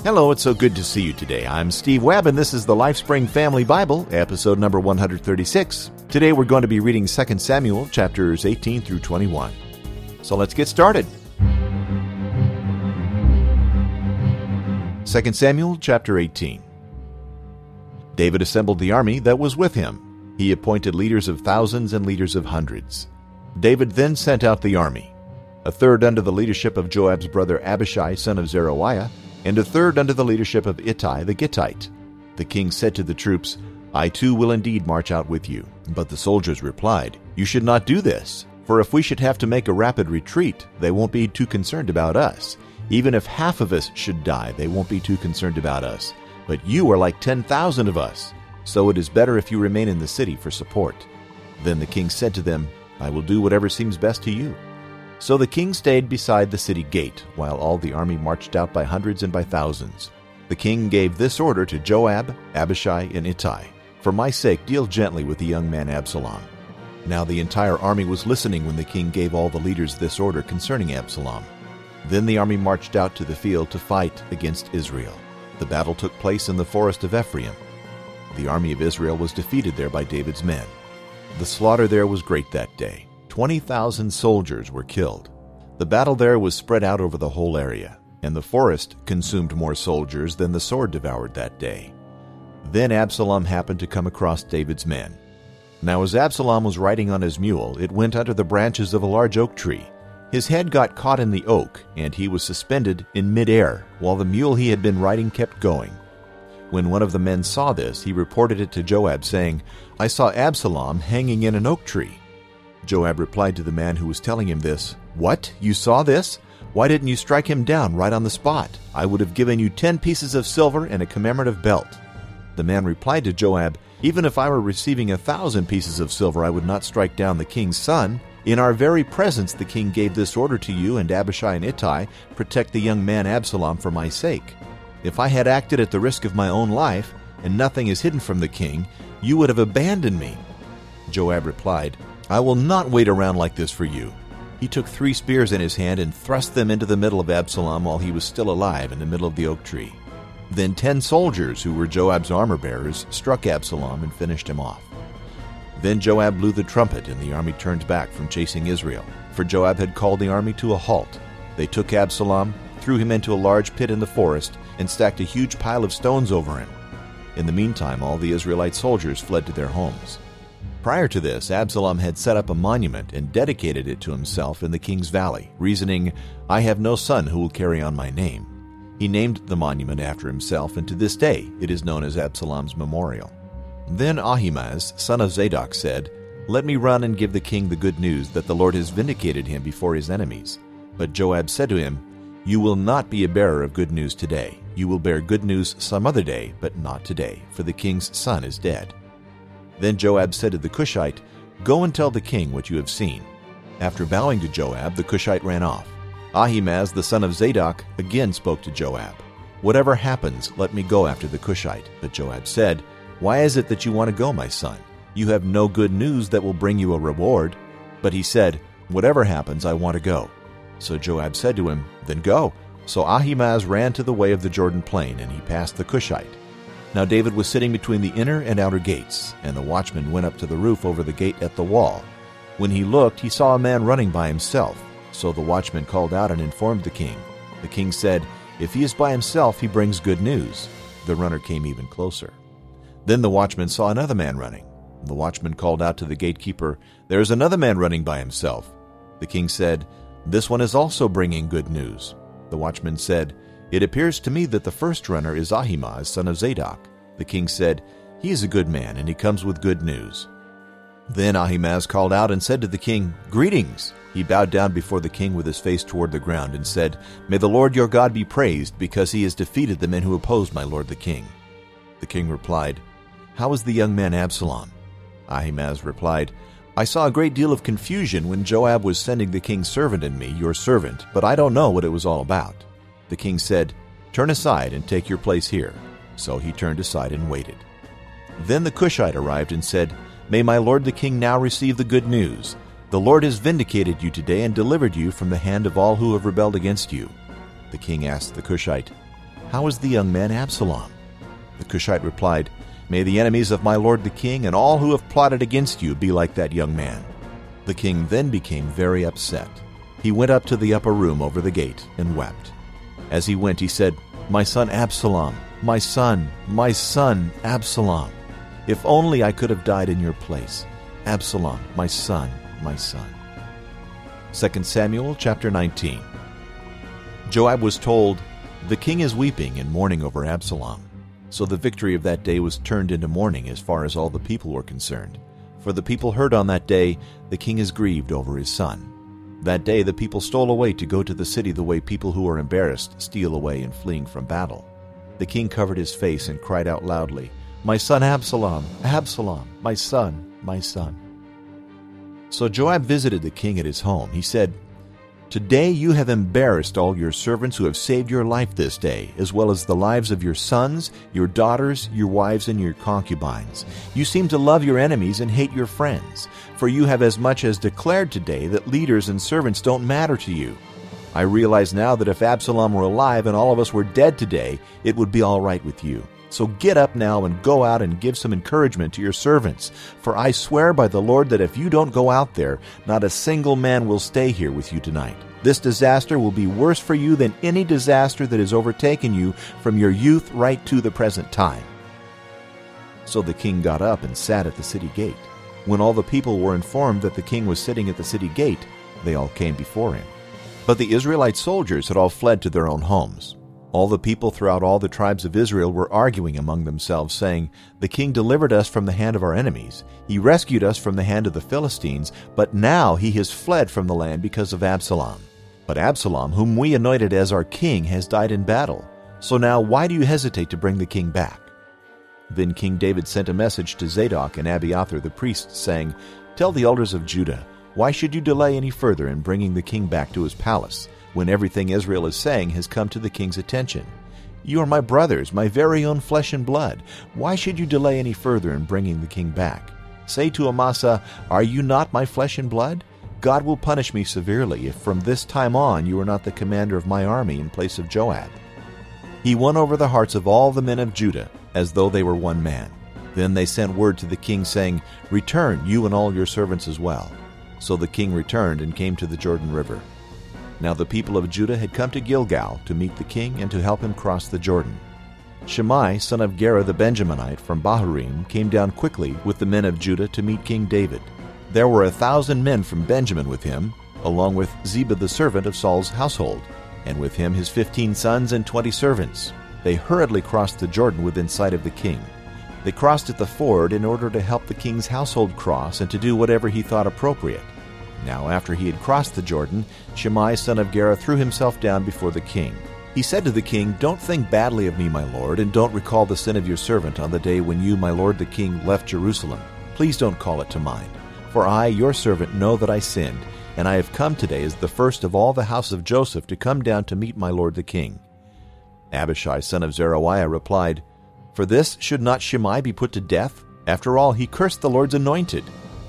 Hello, it's so good to see you today. I'm Steve Webb, and this is the LifeSpring Family Bible, episode number 136. Today we're going to be reading 2 Samuel, chapters 18 through 21. So let's get started. 2 Samuel, chapter 18. David assembled the army that was with him. He appointed leaders of thousands and leaders of hundreds. David then sent out the army, a third under the leadership of Joab's brother Abishai, son of Zeruiah, and a third under the leadership of Ittai the Gittite. The king said to the troops, "I too will indeed march out with you." But the soldiers replied, "You should not do this, for if we should have to make a rapid retreat, they won't be too concerned about us. Even if half of us should die, they won't be too concerned about us. But you are like 10,000 of us, so it is better if you remain in the city for support." Then the king said to them, "I will do whatever seems best to you." So the king stayed beside the city gate, while all the army marched out by hundreds and by thousands. The king gave this order to Joab, Abishai, and Ittai, "For my sake, deal gently with the young man Absalom." Now the entire army was listening when the king gave all the leaders this order concerning Absalom. Then the army marched out to the field to fight against Israel. The battle took place in the forest of Ephraim. The army of Israel was defeated there by David's men. The slaughter there was great that day. 20,000 soldiers were killed. The battle there was spread out over the whole area, and the forest consumed more soldiers than the sword devoured that day. Then Absalom happened to come across David's men. Now as Absalom was riding on his mule, it went under the branches of a large oak tree. His head got caught in the oak, and he was suspended in midair, while the mule he had been riding kept going. When one of the men saw this, he reported it to Joab, saying, "I saw Absalom hanging in an oak tree." Joab replied to the man who was telling him this, "What? You saw this? Why didn't you strike him down right on the spot? I would have given you 10 pieces of silver and a commemorative belt." The man replied to Joab, "Even if I were receiving 1,000 pieces of silver, I would not strike down the king's son. In our very presence the king gave this order to you and Abishai and Ittai, 'Protect the young man Absalom for my sake.' If I had acted at the risk of my own life, and nothing is hidden from the king, you would have abandoned me." Joab replied, "I will not wait around like this for you." He took 3 spears in his hand and thrust them into the middle of Absalom while he was still alive in the middle of the oak tree. Then 10 soldiers, who were Joab's armor-bearers, struck Absalom and finished him off. Then Joab blew the trumpet, and the army turned back from chasing Israel, for Joab had called the army to a halt. They took Absalom, threw him into a large pit in the forest, and stacked a huge pile of stones over him. In the meantime, all the Israelite soldiers fled to their homes. Prior to this, Absalom had set up a monument and dedicated it to himself in the king's valley, reasoning, "I have no son who will carry on my name." He named the monument after himself, and to this day it is known as Absalom's Memorial. Then Ahimaaz, son of Zadok, said, "Let me run and give the king the good news that the Lord has vindicated him before his enemies." But Joab said to him, "You will not be a bearer of good news today. You will bear good news some other day, but not today, for the king's son is dead." Then Joab said to the Cushite, "Go and tell the king what you have seen." After bowing to Joab, the Cushite ran off. Ahimaaz, the son of Zadok, again spoke to Joab, "Whatever happens, let me go after the Cushite." But Joab said, "Why is it that you want to go, my son? You have no good news that will bring you a reward." But he said, "Whatever happens, I want to go." So Joab said to him, "Then go." So Ahimaaz ran to the way of the Jordan plain, and he passed the Cushite. Now David was sitting between the inner and outer gates, and the watchman went up to the roof over the gate at the wall. When he looked, he saw a man running by himself. So the watchman called out and informed the king. The king said, "If he is by himself, he brings good news." The runner came even closer. Then the watchman saw another man running. The watchman called out to the gatekeeper, "There is another man running by himself." The king said, "This one is also bringing good news." The watchman said, "It appears to me that the first runner is Ahimaaz, son of Zadok." The king said, "He is a good man, and he comes with good news." Then Ahimaaz called out and said to the king, "Greetings." He bowed down before the king with his face toward the ground and said, "May the Lord your God be praised, because he has defeated the men who opposed my lord the king." The king replied, "How is the young man Absalom?" Ahimaaz replied, "I saw a great deal of confusion when Joab was sending the king's servant and me, your servant, but I don't know what it was all about." The king said, "Turn aside and take your place here." So he turned aside and waited. Then the Cushite arrived and said, "May my lord the king now receive the good news. The Lord has vindicated you today and delivered you from the hand of all who have rebelled against you." The king asked the Cushite, how is the young man Absalom?" The Cushite replied, "May the enemies of my lord the king and all who have plotted against you be like that young man." The king then became very upset. He went up to the upper room over the gate and wept. As he went, he said, "My son Absalom, my son Absalom. If only I could have died in your place. Absalom, my son, my son." 2 Samuel chapter 19. Joab was told, "The king is weeping and mourning over Absalom." So the victory of that day was turned into mourning as far as all the people were concerned. For the people heard on that day, "The king is grieved over his son." That day the people stole away to go to the city the way people who are embarrassed steal away in fleeing from battle. The king covered his face and cried out loudly, "My son Absalom, Absalom, my son, my son." So Joab visited the king at his home. He said, "Today you have embarrassed all your servants who have saved your life this day, as well as the lives of your sons, your daughters, your wives, and your concubines. You seem to love your enemies and hate your friends, for you have as much as declared today that leaders and servants don't matter to you. I realize now that if Absalom were alive and all of us were dead today, it would be all right with you. So get up now and go out and give some encouragement to your servants. For I swear by the Lord that if you don't go out there, not a single man will stay here with you tonight. This disaster will be worse for you than any disaster that has overtaken you from your youth right to the present time." So the king got up and sat at the city gate. When all the people were informed that the king was sitting at the city gate, they all came before him. But the Israelite soldiers had all fled to their own homes. All the people throughout all the tribes of Israel were arguing among themselves, saying, "The king delivered us from the hand of our enemies. He rescued us from the hand of the Philistines, but now he has fled from the land because of Absalom. But Absalom, whom we anointed as our king, has died in battle. So now why do you hesitate to bring the king back?" Then King David sent a message to Zadok and Abiathar the priests, saying, "Tell the elders of Judah, why should you delay any further in bringing the king back to his palace, when everything Israel is saying has come to the king's attention? You are my brothers, my very own flesh and blood. Why should you delay any further in bringing the king back? Say to Amasa, 'Are you not my flesh and blood?' God will punish me severely if from this time on you are not the commander of my army in place of Joab." He won over the hearts of all the men of Judah, as though they were one man. Then they sent word to the king, saying, "Return, you and all your servants as well." So the king returned and came to the Jordan River. Now the people of Judah had come to Gilgal to meet the king and to help him cross the Jordan. Shimei, son of Gera the Benjaminite from Bahurim, came down quickly with the men of Judah to meet King David. There were 1,000 men from Benjamin with him, along with Ziba the servant of Saul's household, and with him his 15 sons and 20 servants. They hurriedly crossed the Jordan within sight of the king. They crossed at the ford in order to help the king's household cross and to do whatever he thought appropriate. Now after he had crossed the Jordan, Shimei son of Gera threw himself down before the king. He said to the king, "Don't think badly of me, my lord, and don't recall the sin of your servant on the day when you, my lord the king, left Jerusalem. Please don't call it to mind. For I, your servant, know that I sinned, and I have come today as the first of all the house of Joseph to come down to meet my lord the king." Abishai son of Zeruiah replied, "For this should not Shimei be put to death? After all, he cursed the Lord's anointed."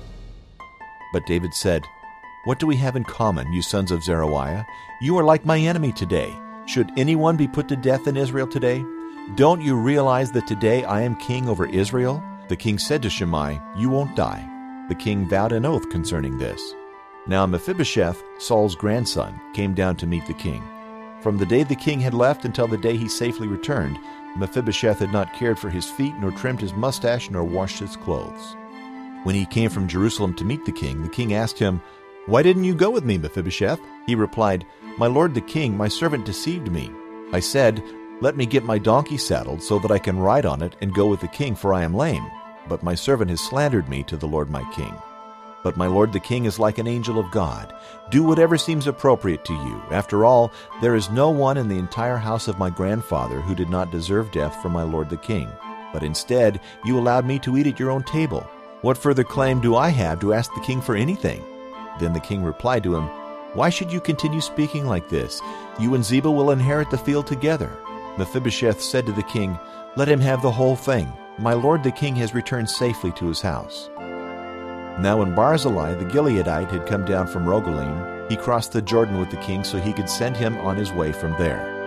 But David said, "What do we have in common, you sons of Zeruiah? You are like my enemy today. Should anyone be put to death in Israel today? Don't you realize that today I am king over Israel?" The king said to Shimei, "You won't die." The king vowed an oath concerning this. Now Mephibosheth, Saul's grandson, came down to meet the king. From the day the king had left until the day he safely returned, Mephibosheth had not cared for his feet, nor trimmed his mustache, nor washed his clothes. When he came from Jerusalem to meet the king asked him, "Why didn't you go with me, Mephibosheth?" He replied, "My lord the king, my servant deceived me. I said, 'Let me get my donkey saddled so that I can ride on it and go with the king, for I am lame.' But my servant has slandered me to the lord my king. But my lord the king is like an angel of God. Do whatever seems appropriate to you. After all, there is no one in the entire house of my grandfather who did not deserve death from my lord the king. But instead, you allowed me to eat at your own table. What further claim do I have to ask the king for anything?" Then the king replied to him, "Why should you continue speaking like this? You and Ziba will inherit the field together." Mephibosheth said to the king, "Let him have the whole thing. My lord the king has returned safely to his house." Now when Barzillai the Gileadite had come down from Rogelim, he crossed the Jordan with the king so he could send him on his way from there.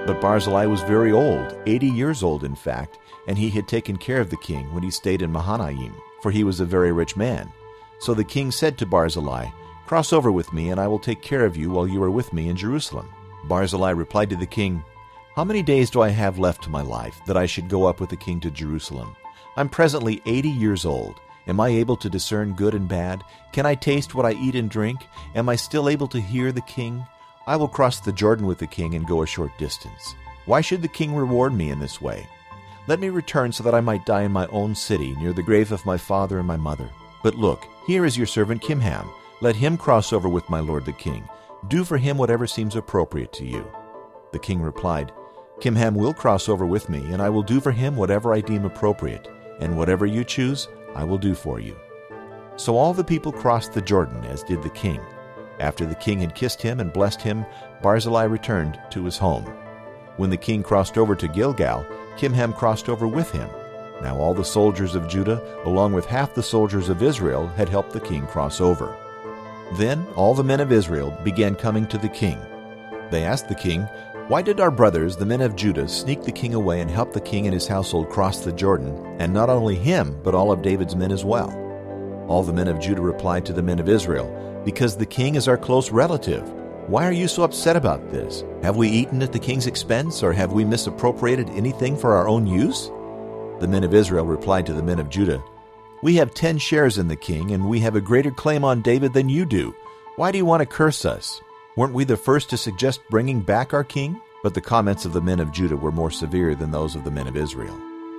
But Barzillai was very old, 80 years old in fact, and he had taken care of the king when he stayed in Mahanaim, for he was a very rich man. So the king said to Barzillai, "Cross over with me, and I will take care of you while you are with me in Jerusalem." Barzillai replied to the king, "How many days do I have left to my life, that I should go up with the king to Jerusalem? I'm presently 80 years old. Am I able to discern good and bad? Can I taste what I eat and drink? Am I still able to hear the king? I will cross the Jordan with the king and go a short distance. Why should the king reward me in this way? Let me return so that I might die in my own city, near the grave of my father and my mother. But look, here is your servant Kimham. Let him cross over with my lord the king. Do for him whatever seems appropriate to you." The king replied, "Kimham will cross over with me, and I will do for him whatever I deem appropriate, and whatever you choose, I will do for you." So all the people crossed the Jordan, as did the king. After the king had kissed him and blessed him, Barzillai returned to his home. When the king crossed over to Gilgal, Kimham crossed over with him. Now all the soldiers of Judah, along with half the soldiers of Israel, had helped the king cross over. Then all the men of Israel began coming to the king. They asked the king, "Why did our brothers, the men of Judah, sneak the king away and help the king and his household cross the Jordan, and not only him, but all of David's men as well?" All the men of Judah replied to the men of Israel, "Because the king is our close relative. Why are you so upset about this? Have we eaten at the king's expense, or have we misappropriated anything for our own use?" The men of Israel replied to the men of Judah, "We have 10 shares in the king, and we have a greater claim on David than you do. Why do you want to curse us? Weren't we the first to suggest bringing back our king?" But the comments of the men of Judah were more severe than those of the men of Israel.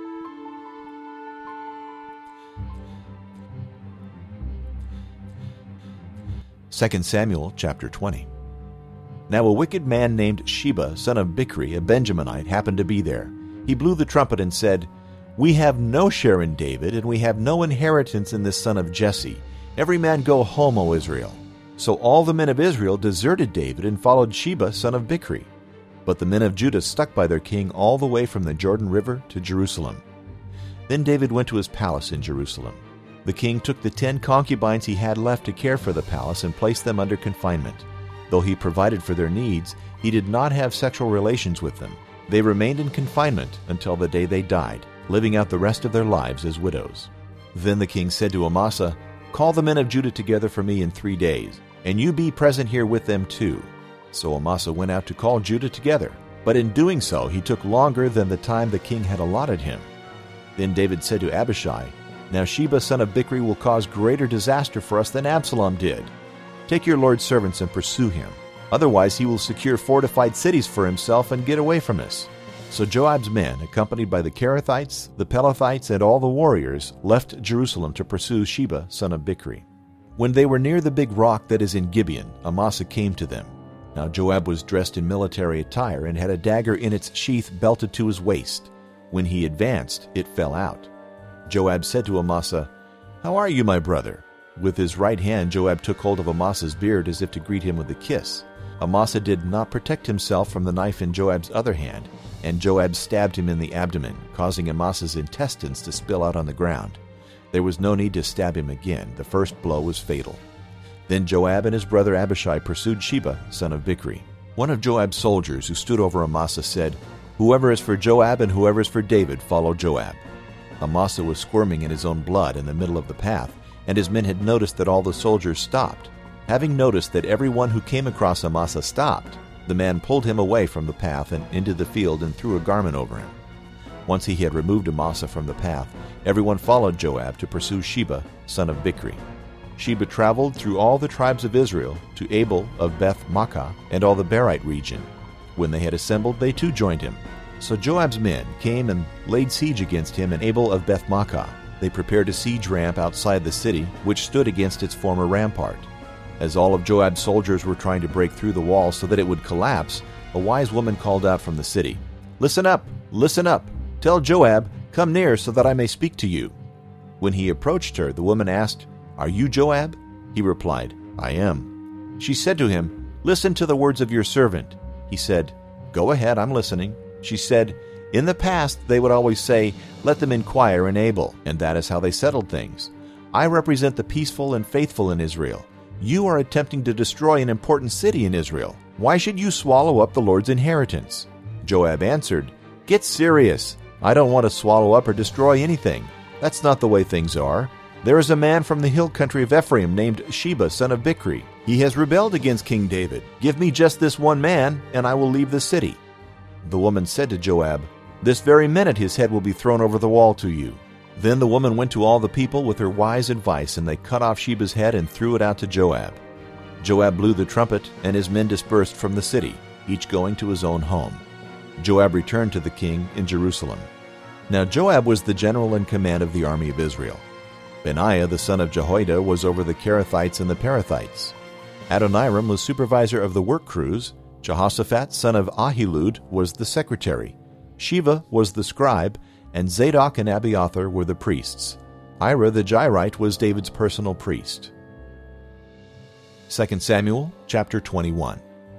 2 Samuel chapter 20. Now a wicked man named Sheba, son of Bichri, a Benjaminite, happened to be there. He blew the trumpet and said, "We have no share in David, and we have no inheritance in this son of Jesse. Every man go home, O Israel." So all the men of Israel deserted David and followed Sheba, son of Bichri. But the men of Judah stuck by their king all the way from the Jordan River to Jerusalem. Then David went to his palace in Jerusalem. The king took the 10 concubines he had left to care for the palace and placed them under confinement. Though he provided for their needs, he did not have sexual relations with them. They remained in confinement until the day they died, living out the rest of their lives as widows. Then the king said to Amasa, "Call the men of Judah together for me in 3 days, and you be present here with them too." So Amasa went out to call Judah together, but in doing so he took longer than the time the king had allotted him. Then David said to Abishai, "Now Sheba son of Bichri will cause greater disaster for us than Absalom did. Take your lord's servants and pursue him. Otherwise he will secure fortified cities for himself and get away from us." So Joab's men, accompanied by the Kerethites, the Pelethites, and all the warriors, left Jerusalem to pursue Sheba son of Bichri. When they were near the big rock that is in Gibeon, Amasa came to them. Now Joab was dressed in military attire and had a dagger in its sheath belted to his waist. When he advanced, it fell out. Joab said to Amasa, "How are you, my brother?" With his right hand Joab took hold of Amasa's beard as if to greet him with a kiss. Amasa did not protect himself from the knife in Joab's other hand, and Joab stabbed him in the abdomen, causing Amasa's intestines to spill out on the ground. There was no need to stab him again. The first blow was fatal. Then Joab and his brother Abishai pursued Sheba, son of Bichri. One of Joab's soldiers who stood over Amasa said, "Whoever is for Joab and whoever is for David, follow Joab." Amasa was squirming in his own blood in the middle of the path, and his men had noticed that all the soldiers stopped. Having noticed that everyone who came across Amasa stopped, the man pulled him away from the path and into the field and threw a garment over him. Once he had removed Amasa from the path, everyone followed Joab to pursue Sheba, son of Bichri. Sheba traveled through all the tribes of Israel to Abel of Beth-Makkah and all the Berite region. When they had assembled, they too joined him. So Joab's men came and laid siege against him in Abel of Beth-Makkah. They prepared a siege ramp outside the city, which stood against its former rampart. As all of Joab's soldiers were trying to break through the wall so that it would collapse, a wise woman called out from the city, "Listen up! Listen up! Tell Joab, 'Come near so that I may speak to you.'" When he approached her, the woman asked, "Are you Joab?" He replied, "I am." She said to him, "Listen to the words of your servant." He said, "Go ahead, I'm listening." She said, "In the past they would always say, 'Let them inquire in Abel,' and that is how they settled things. I represent the peaceful and faithful in Israel. You are attempting to destroy an important city in Israel. Why should you swallow up the Lord's inheritance?" Joab answered, "Get serious. I don't want to swallow up or destroy anything. That's not the way things are. There is a man from the hill country of Ephraim named Sheba, son of Bichri. He has rebelled against King David. Give me just this one man, and I will leave the city." The woman said to Joab, "This very minute his head will be thrown over the wall to you." Then the woman went to all the people with her wise advice, and they cut off Sheba's head and threw it out to Joab. Joab blew the trumpet, and his men dispersed from the city, each going to his own home. Joab returned to the king in Jerusalem. Now Joab was the general in command of the army of Israel. Benaiah the son of Jehoiada was over the Kerethites and the Perethites. Adoniram was supervisor of the work crews. Jehoshaphat son of Ahilud was the secretary. Sheva was the scribe, and Zadok and Abiathar were the priests. Ira the Jairite was David's personal priest. 2 Samuel chapter 21.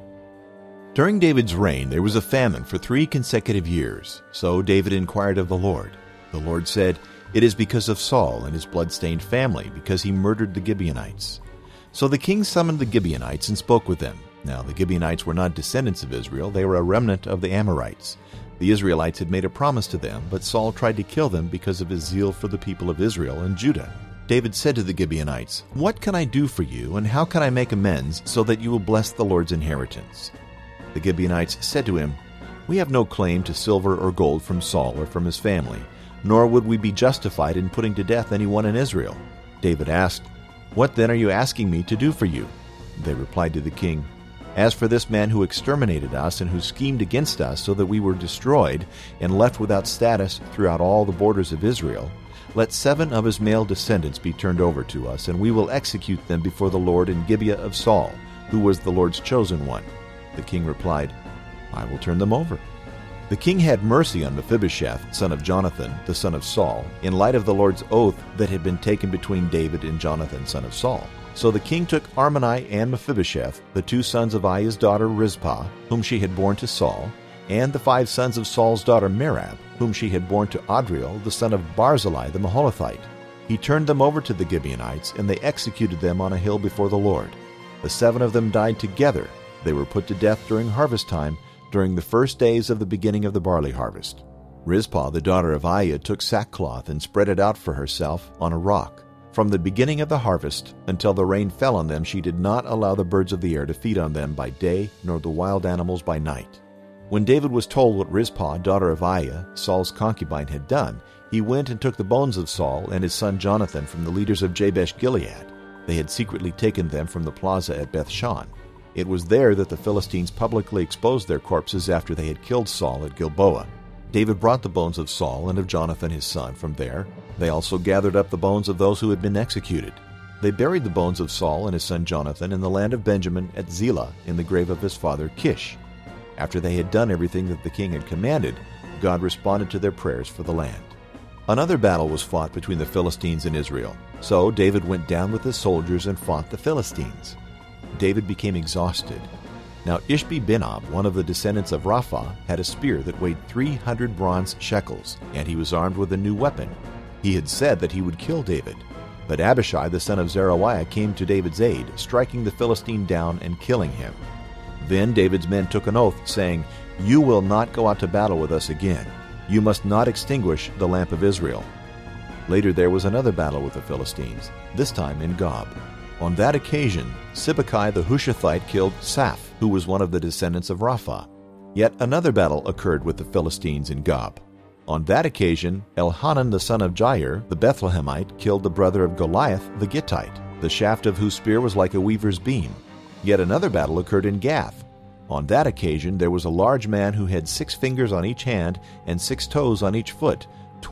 During David's reign there was a famine for 3 consecutive years. So David inquired of the Lord. The Lord said, "It is because of Saul and his blood-stained family, because he murdered the Gibeonites." So the king summoned the Gibeonites and spoke with them. Now the Gibeonites were not descendants of Israel, they were a remnant of the Amorites. The Israelites had made a promise to them, but Saul tried to kill them because of his zeal for the people of Israel and Judah. David said to the Gibeonites, "What can I do for you, and how can I make amends so that you will bless the Lord's inheritance?" The Gibeonites said to him, "We have no claim to silver or gold from Saul or from his family, nor would we be justified in putting to death anyone in Israel." David asked, "What then are you asking me to do for you?" They replied to the king, "As for this man who exterminated us and who schemed against us so that we were destroyed and left without status throughout all the borders of Israel, let 7 of his male descendants be turned over to us, and we will execute them before the Lord in Gibeah of Saul, who was the Lord's chosen one." The king replied, "I will turn them over." The king had mercy on Mephibosheth, son of Jonathan, the son of Saul, in light of the Lord's oath that had been taken between David and Jonathan, son of Saul. So the king took Armoni and Mephibosheth, the 2 sons of Aiah's daughter Rizpah, whom she had borne to Saul, and the 5 sons of Saul's daughter Merab, whom she had borne to Adriel, the son of Barzillai the Maholathite. He turned them over to the Gibeonites, and they executed them on a hill before the Lord. The 7 of them died together. They were put to death during harvest time, during the first days of the beginning of the barley harvest. Rizpah, the daughter of Aiah, took sackcloth and spread it out for herself on a rock. From the beginning of the harvest until the rain fell on them, she did not allow the birds of the air to feed on them by day, nor the wild animals by night. When David was told what Rizpah, daughter of Aiah, Saul's concubine, had done, he went and took the bones of Saul and his son Jonathan from the leaders of Jabesh-Gilead. They had secretly taken them from the plaza at Beth-shan. It was there that the Philistines publicly exposed their corpses after they had killed Saul at Gilboa. David brought the bones of Saul and of Jonathan his son from there. They also gathered up the bones of those who had been executed. They buried the bones of Saul and his son Jonathan in the land of Benjamin at Zelah in the grave of his father Kish. After they had done everything that the king had commanded, God responded to their prayers for the land. Another battle was fought between the Philistines and Israel. So David went down with his soldiers and fought the Philistines. David became exhausted. Now Ishbi-Benob, one of the descendants of Rapha, had a spear that weighed 300 bronze shekels, and he was armed with a new weapon. He had said that he would kill David. But Abishai, the son of Zeruiah, came to David's aid, striking the Philistine down and killing him. Then David's men took an oath, saying, "You will not go out to battle with us again. You must not extinguish the lamp of Israel." Later there was another battle with the Philistines, this time in Gob. On that occasion, Sibbecai the Hushathite killed Saph, who was one of the descendants of Rapha. Yet another battle occurred with the Philistines in Gob. On that occasion, Elhanan the son of Jair, the Bethlehemite, killed the brother of Goliath the Gittite, the shaft of whose spear was like a weaver's beam. Yet another battle occurred in Gath. On that occasion there was a large man who had 6 fingers on each hand and 6 toes on each foot,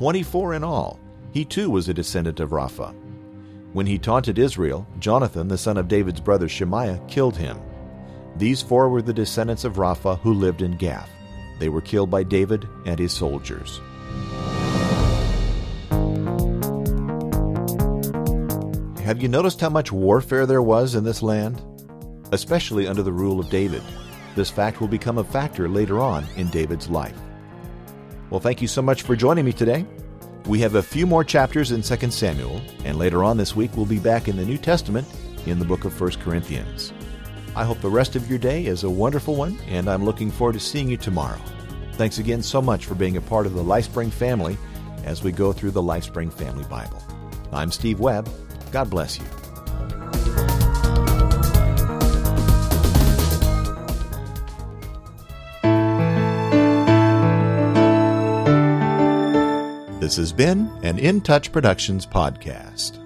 24 in all. He too was a descendant of Rapha. When he taunted Israel, Jonathan, the son of David's brother Shemaiah, killed him. These 4 were the descendants of Rapha who lived in Gath. They were killed by David and his soldiers. Have you noticed how much warfare there was in this land? Especially under the rule of David. This fact will become a factor later on in David's life. Well, thank you so much for joining me today. We have a few more chapters in 2 Samuel, and later on this week we'll be back in the New Testament in the book of 1 Corinthians. I hope the rest of your day is a wonderful one, and I'm looking forward to seeing you tomorrow. Thanks again so much for being a part of the LifeSpring family as we go through the LifeSpring Family Bible. I'm Steve Webb. God bless you. This has been an In Touch Productions podcast.